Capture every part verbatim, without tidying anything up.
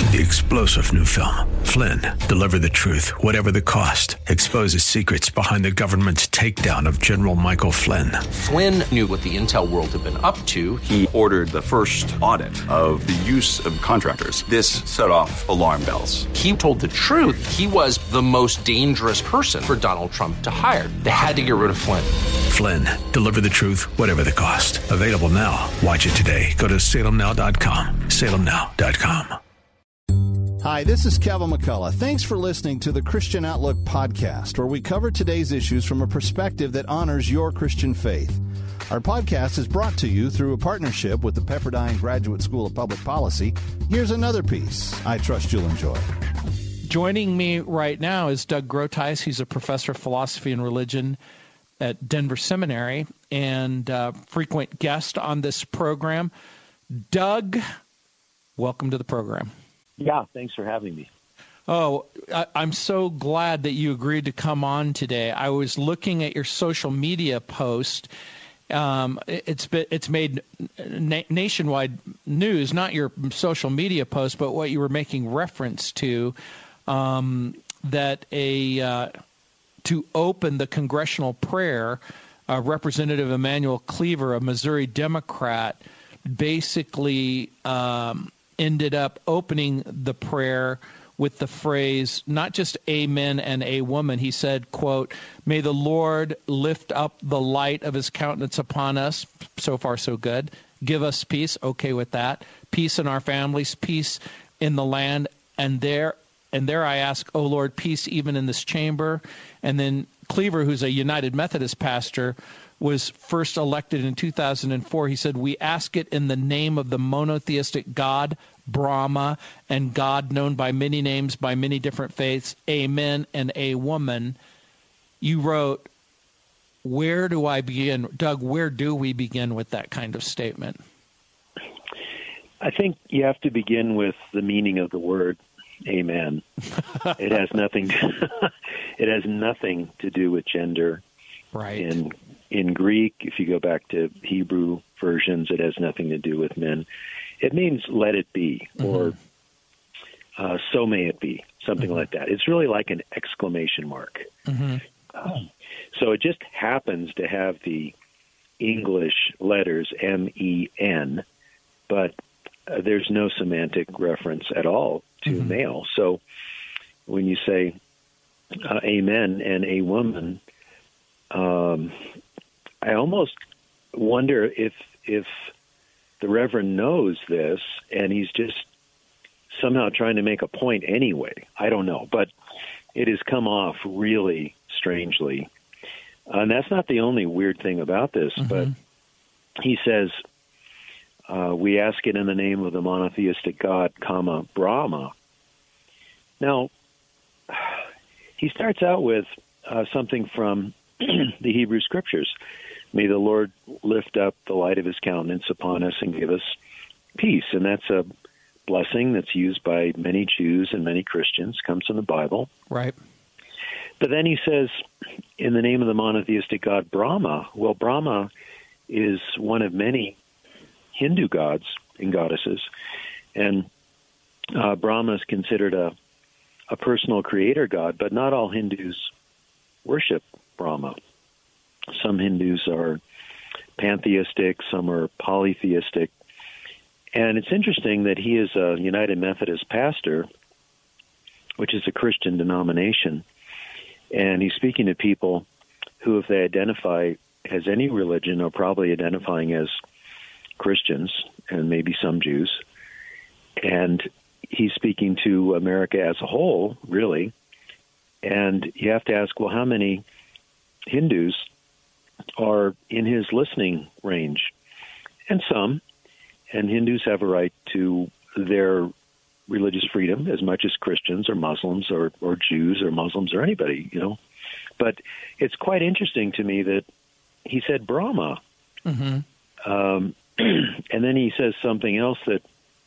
The explosive new film, Flynn, deliver the truth, whatever the cost, exposes secrets behind the government's takedown of General Michael Flynn. Flynn knew what the intel world had been up to. He ordered the first audit of the use of contractors. This set off alarm bells. He told the truth. He was the most dangerous person for Donald Trump to hire. They had to get rid of Flynn. Flynn, deliver the truth, whatever the cost. Available now. Watch it today. Go to salem now dot com. salem now dot com. Hi, this is Kevin McCullough. Thanks for listening to the Christian Outlook podcast, where we cover today's issues from a perspective that honors your Christian faith. Our podcast is brought to you through a partnership with the Pepperdine Graduate School of Public Policy. Here's another piece I trust you'll enjoy. Joining me right now is Doug Groothuis. He's a professor of philosophy and religion at Denver Seminary and uh, frequent guest on this program. Doug, welcome to the program. Yeah, thanks for having me. Oh, I, I'm so glad that you agreed to come on today. I was looking at your social media post. Um, it, it's been, it's made na- nationwide news, not your social media post, but what you were making reference to, um, that a uh, to open the congressional prayer, uh, Representative Emanuel Cleaver, a Missouri Democrat, basically um, ended up opening the prayer with the phrase, not just amen and a woman. He said, quote, "May the Lord lift up the light of his countenance upon us." So far, so good. "Give us peace." Okay with that. "Peace in our families, peace in the land. And there, and there I ask, O Lord, peace even in this chamber." And then Cleaver, who's a United Methodist pastor, was first elected in two thousand four. He said, "We ask it in the name of the monotheistic God, Brahma, and God known by many names, by many different faiths, amen, and a woman." You wrote, where do I begin? Doug, where do we begin with that kind of statement? I think you have to begin with the meaning of the word amen. It has nothing to, it has nothing to do with gender. Right. In in Greek, if you go back to Hebrew versions, it has nothing to do with men. It means let it be, or mm-hmm. uh, so may it be, something mm-hmm. like that. It's really like an exclamation mark. Mm-hmm. Um, so it just happens to have the English letters M E N, but uh, there's no semantic reference at all to mm-hmm. male. So when you say uh, amen and a woman, um, I almost wonder if if the Reverend knows this and he's just somehow trying to make a point anyway. I don't know, but it has come off really strangely. Uh, and that's not the only weird thing about this, mm-hmm. but he says, uh, we ask it in the name of the monotheistic God, comma, Brahma. Now, he starts out with uh, something from the Hebrew Scriptures. May the Lord lift up the light of his countenance upon us and give us peace. And that's a blessing that's used by many Jews and many Christians, comes from the Bible. Right. But then he says, in the name of the monotheistic God, Brahma. Well, Brahma is one of many Hindu gods and goddesses. And uh, Brahma is considered a, a personal creator god, but not all Hindus worship Brahma. Some Hindus are pantheistic, some are polytheistic. And it's interesting that he is a United Methodist pastor, which is a Christian denomination. And he's speaking to people who, if they identify as any religion, are probably identifying as Christians and maybe some Jews. And he's speaking to America as a whole, really. And you have to ask, well, how many Hindus are in his listening range? And some. And Hindus have a right to their religious freedom as much as Christians or Muslims or, or Jews or Muslims or anybody, you know. But it's quite interesting to me that he said Brahma. Mm-hmm. Um, and then he says something else that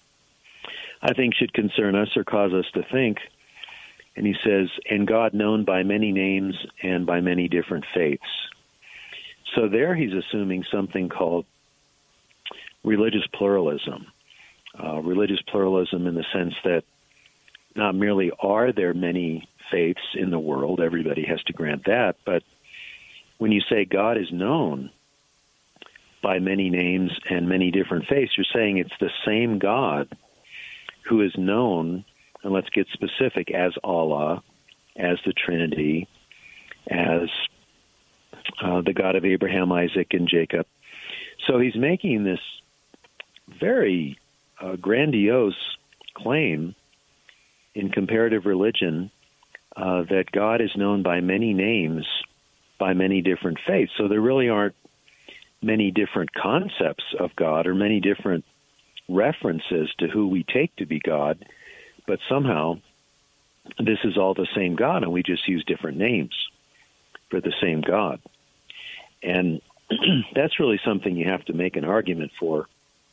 I think should concern us or cause us to think. And he says, and God known by many names and by many different faiths. So there he's assuming something called religious pluralism. Uh, religious pluralism in the sense that not merely are there many faiths in the world, everybody has to grant that, but when you say God is known by many names and many different faiths, you're saying it's the same God who is known, and let's get specific, as Allah, as the Trinity, as uh, the God of Abraham, Isaac, and Jacob. So he's making this very uh, grandiose claim in comparative religion uh, that God is known by many names, by many different faiths. So there really aren't many different concepts of God or many different references to who we take to be God, but somehow this is all the same God, and we just use different names for the same God. And that's really something you have to make an argument for.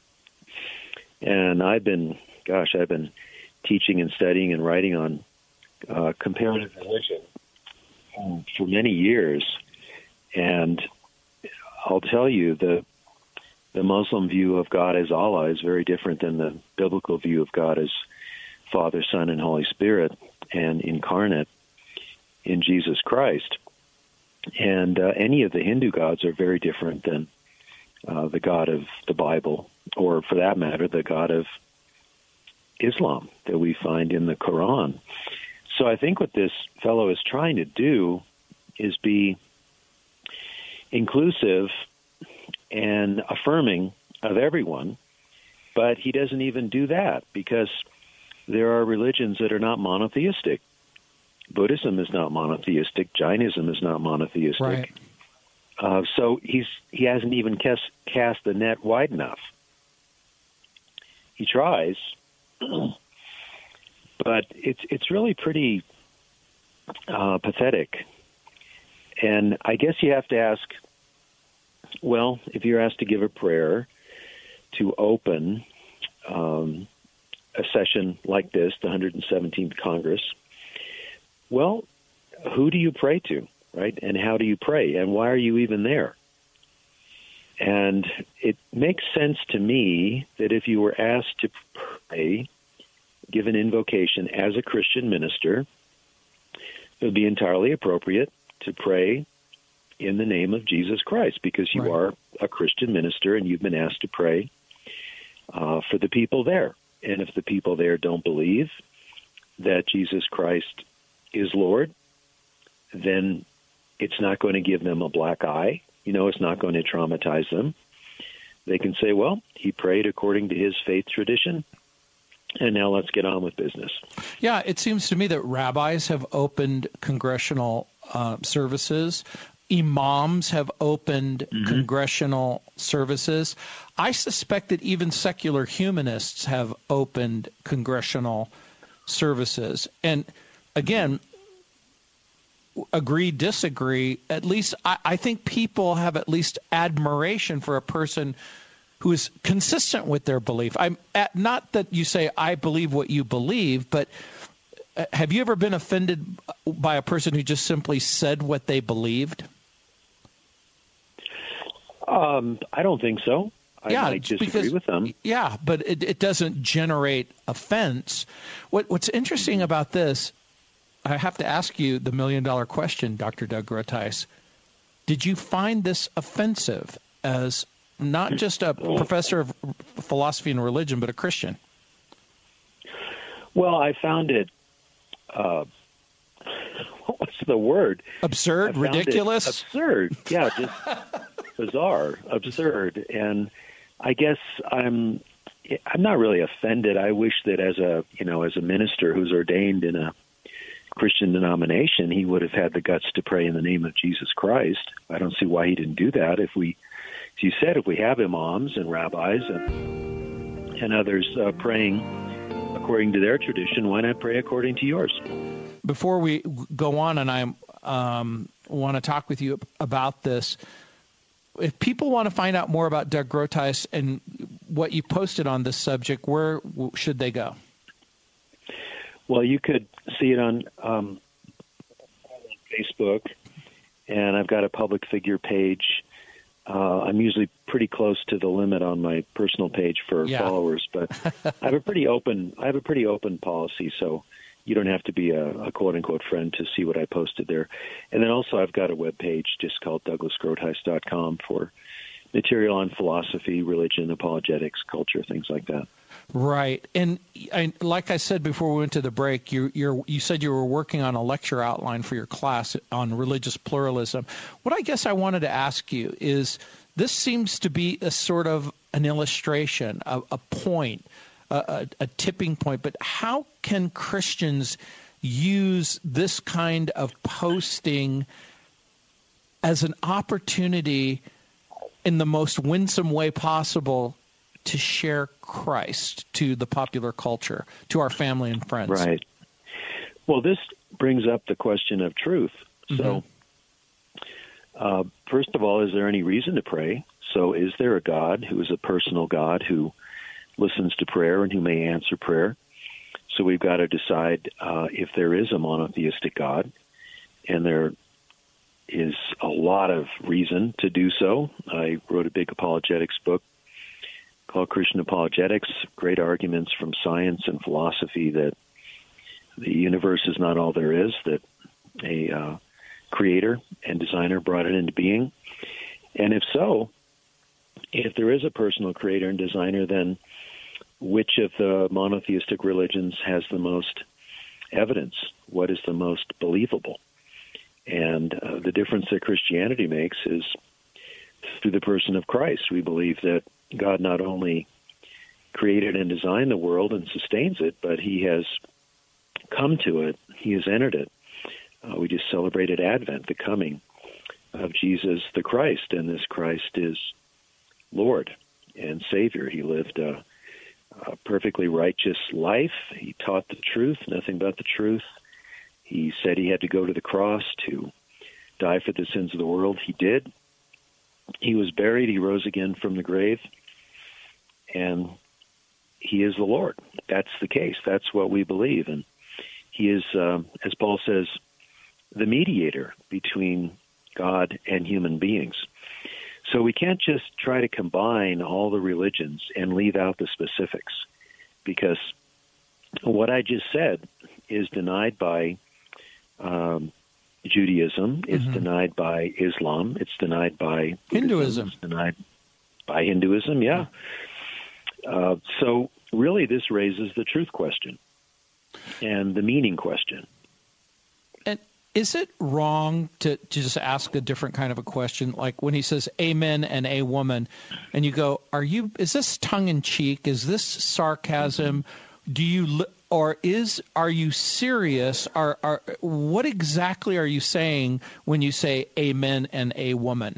And I've been, gosh, I've been teaching and studying and writing on uh, comparative religion um, for many years. And I'll tell you, the the Muslim view of God as Allah is very different than the biblical view of God as Father, Son, and Holy Spirit, and incarnate in Jesus Christ. And uh, any of the Hindu gods are very different than uh, the God of the Bible, or for that matter, the God of Islam that we find in the Quran. So I think what this fellow is trying to do is be inclusive and affirming of everyone, but he doesn't even do that because there are religions that are not monotheistic. Buddhism is not monotheistic. Jainism is not monotheistic. Right. Uh, so he's he hasn't even cast, cast the net wide enough. He tries, but it's it's really pretty uh, pathetic. And I guess you have to ask, well, if you're asked to give a prayer to open um, a session like this, the one hundred seventeenth Congress, well, who do you pray to, right? And how do you pray? And why are you even there? And it makes sense to me that if you were asked to pray, give an invocation as a Christian minister, it would be entirely appropriate to pray in the name of Jesus Christ, because you right. are a Christian minister and you've been asked to pray uh, for the people there. And if the people there don't believe that Jesus Christ is Lord, then it's not going to give them a black eye. You know, it's not going to traumatize them. They can say, well, he prayed according to his faith tradition, and now let's get on with business. Yeah, it seems to me that rabbis have opened congressional uh, services. Imams have opened mm-hmm. congressional services. I suspect that even secular humanists have opened congressional services. And again, agree, disagree, at least I, I think people have at least admiration for a person who is consistent with their belief. I'm at, not that you say, I believe what you believe, but have you ever been offended by a person who just simply said what they believed? Um, I don't think so. I yeah, might disagree because, with them. Yeah, but it, it doesn't generate offense. What, what's interesting about this, I have to ask you the million-dollar question, Doctor Doug Groothuis. Did you find this offensive as not just a professor of philosophy and religion, but a Christian? Well, I found it, uh, what's the word? Absurd, ridiculous? Absurd, yeah, just bizarre, absurd. And I guess I'm I'm not really offended. I wish that as a, you know, as a minister who's ordained in a Christian denomination, he would have had the guts to pray in the name of Jesus Christ. I don't see why he didn't do that. If we, as you said, if we have imams and rabbis and, and others uh, praying according to their tradition, why not pray according to yours? Before we go on, and I um, want to talk with you about this, if people want to find out more about Doug Groothuis and what you posted on this subject, where should they go? Well, you could see it on um, Facebook, and I've got a public figure page. Uh, I'm usually pretty close to the limit on my personal page for yeah. followers, but I have a pretty open I have a pretty open policy. So you don't have to be a, a quote-unquote friend to see what I posted there. And then also I've got a webpage just called douglas groothuis dot com for material on philosophy, religion, apologetics, culture, things like that. Right. And I, like I said before we went to the break, you you're, you said you were working on a lecture outline for your class on religious pluralism. What I guess I wanted to ask you is, this seems to be a sort of an illustration, a, a point, a, a tipping point. But how can Christians use this kind of posting as an opportunity in the most winsome way possible to share Christ to the popular culture, to our family and friends? Right. Well, this brings up the question of truth. Mm-hmm. So, uh, first of all, is there any reason to pray? So is there a God who is a personal God who listens to prayer and who may answer prayer? So we've got to decide uh, if there is a monotheistic God, and there is a lot of reason to do so. I wrote a big apologetics book called Christian Apologetics, great arguments from science and philosophy that the universe is not all there is, that a uh, creator and designer brought it into being. And if so, if there is a personal creator and designer, then which of the monotheistic religions has the most evidence? What is the most believable? And uh, the difference that Christianity makes is through the person of Christ. We believe that God not only created and designed the world and sustains it, but he has come to it. He has entered it. Uh, we just celebrated Advent, the coming of Jesus the Christ, and this Christ is Lord and Savior. He lived a, a perfectly righteous life. He taught the truth, nothing but the truth. He said he had to go to the cross to die for the sins of the world. He did. He was buried. He rose again from the grave. And he is the Lord. That's the case. That's what we believe. And he is, uh, as Paul says, the mediator between God and human beings. So we can't just try to combine all the religions and leave out the specifics, because what I just said is denied by um, Judaism, it's mm-hmm. denied by Islam, it's denied by Hinduism, it's denied by Hinduism, yeah. Uh, so really this raises the truth question and the meaning question. And is it wrong to, to just ask a different kind of a question? Like when he says amen and a woman, and you go, are you, is this tongue in cheek? Is this sarcasm? Do you, or is, are you serious? Are, are, what exactly are you saying when you say amen and a woman?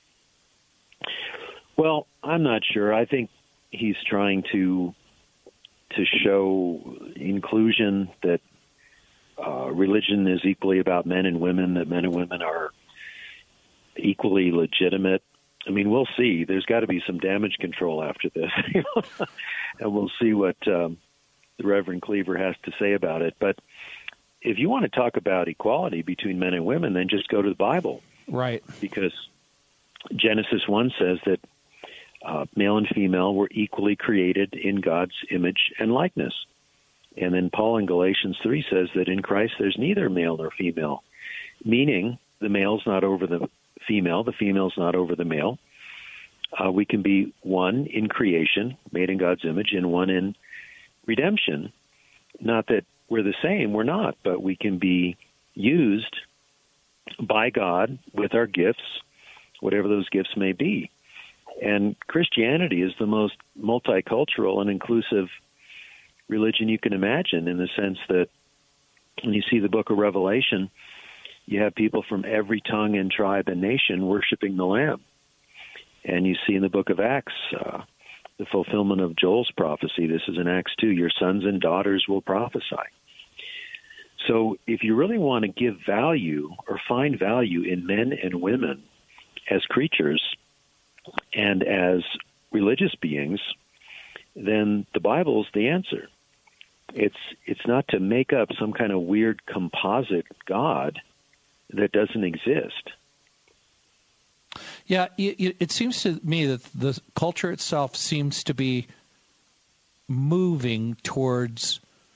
Well, I'm not sure. I think he's trying to, to show inclusion, that Uh, religion is equally about men and women, that men and women are equally legitimate. I mean, we'll see. There's got to be some damage control after this. And we'll see what um, the Reverend Cleaver has to say about it. But if you want to talk about equality between men and women, then just go to the Bible. Right. Because Genesis one says that uh, male and female were equally created in God's image and likeness. And then Paul in Galatians three says that in Christ there's neither male nor female, meaning the male's not over the female, the female's not over the male. Uh, we can be one in creation, made in God's image, and one in redemption. Not that we're the same, we're not, but we can be used by God with our gifts, whatever those gifts may be. And Christianity is the most multicultural and inclusive religion you can imagine, in the sense that when you see the book of Revelation, you have people from every tongue and tribe and nation worshiping the Lamb. And you see in the book of Acts uh, the fulfillment of Joel's prophecy. This is in Acts two, your sons and daughters will prophesy. So if you really want to give value or find value in men and women as creatures and as religious beings, then the Bible's the answer. It's it's not to make up some kind of weird composite God that doesn't exist. Yeah, it, it seems to me that the culture itself seems to be moving towards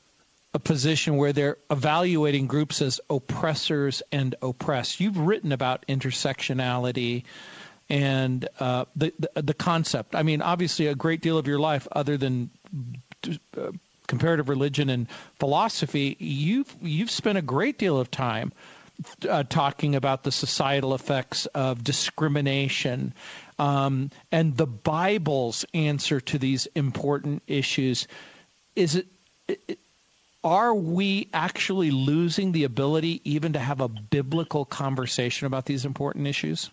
a position where they're evaluating groups as oppressors and oppressed. You've written about intersectionality and uh, the, the the concept. I mean, obviously, a great deal of your life, other than uh, comparative religion and philosophy, you've you've spent a great deal of time uh, talking about the societal effects of discrimination um, and the Bible's answer to these important issues. Is it, it? Are we actually losing the ability even to have a biblical conversation about these important issues?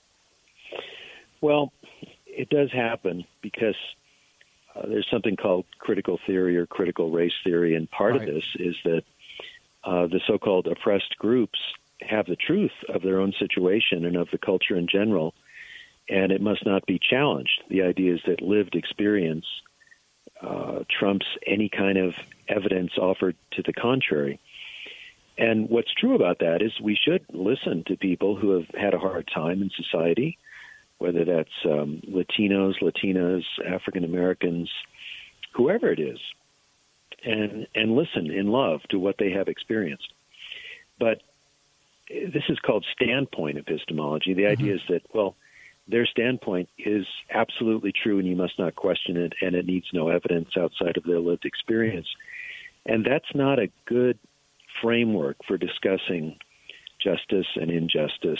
Well, it does happen because uh, there's something called critical theory or critical race theory, and part right. of this is that uh, the so-called oppressed groups have the truth of their own situation and of the culture in general, and it must not be challenged. The idea is that lived experience uh, trumps any kind of evidence offered to the contrary. And what's true about that is we should listen to people who have had a hard time in society, whether that's um, Latinos, Latinas, African Americans, whoever it is, and and listen in love to what they have experienced. But this is called standpoint epistemology. The mm-hmm. idea is that, well, their standpoint is absolutely true and you must not question it, and it needs no evidence outside of their lived experience. And that's not a good framework for discussing justice and injustice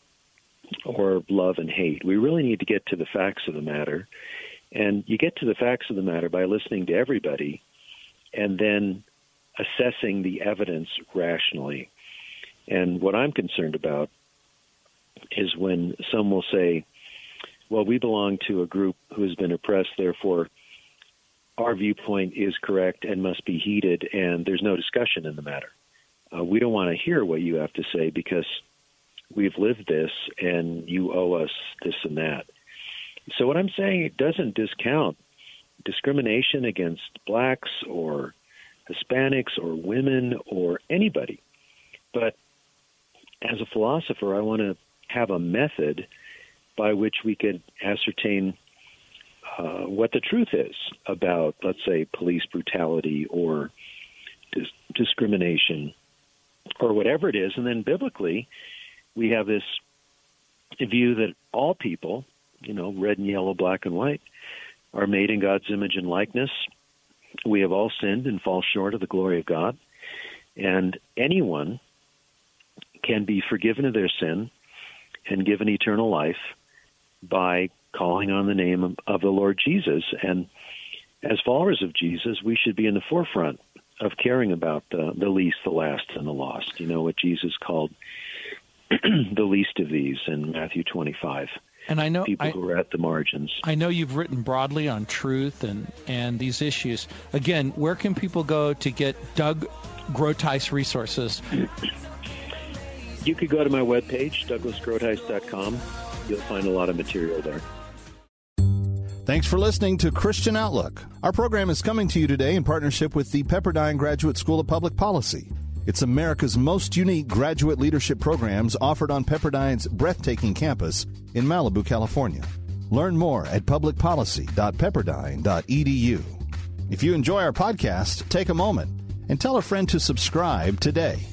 or love and hate. We really need to get to the facts of the matter. And you get to the facts of the matter by listening to everybody and then assessing the evidence rationally. And what I'm concerned about is when some will say, well, we belong to a group who has been oppressed, therefore our viewpoint is correct and must be heeded, and there's no discussion in the matter. Uh, we don't want to hear what you have to say because we've lived this and you owe us this and that. So what I'm saying, it doesn't discount discrimination against blacks or Hispanics or women or anybody. But as a philosopher, I want to have a method by which we could ascertain uh, what the truth is about, let's say, police brutality or dis- discrimination or whatever it is. And then biblically, we have this view that all people, you know, red and yellow, black and white, are made in God's image and likeness. We have all sinned and fall short of the glory of God. And anyone can be forgiven of their sin and given eternal life by calling on the name of, of the Lord Jesus. And as followers of Jesus, we should be in the forefront of caring about uh, the least, the last, and the lost. You know, what Jesus called the least of these in Matthew twenty-five. And I know people I, who are at the margins. I know you've written broadly on truth and, and these issues. Again, where can people go to get Doug Groothuis resources? You could go to my webpage, douglas groothuis dot com. You'll find a lot of material there. Thanks for listening to Christian Outlook. Our program is coming to you today in partnership with the Pepperdine Graduate School of Public Policy. It's America's most unique graduate leadership programs offered on Pepperdine's breathtaking campus in Malibu, California. Learn more at public policy dot pepperdine dot e d u. If you enjoy our podcast, take a moment and tell a friend to subscribe today.